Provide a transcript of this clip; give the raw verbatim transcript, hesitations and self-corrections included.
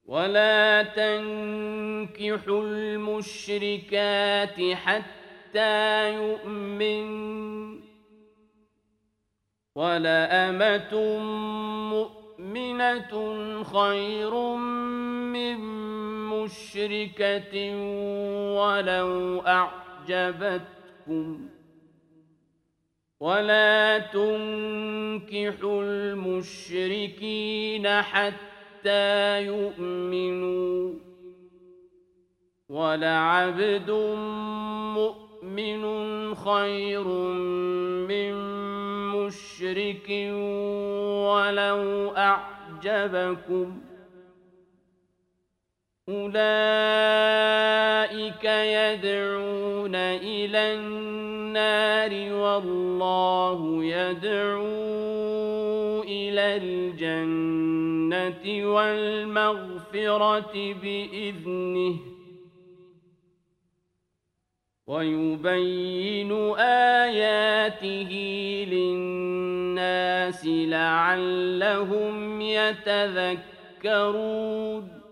ولا تنكحوا المشركات حتى يؤمن، ولأمة مؤمنة خير من مشركة ولو أعجبتكم. ولا تنكحوا المشركين حتى يؤمنوا، ولعبد مؤمن خير من مشرك ولو أعجبكم. أولئك يدعون إلى النار والله يدعو إلى الجنة والمغفرة بإذنه، ويبين آياته للناس لعلهم يتذكرون.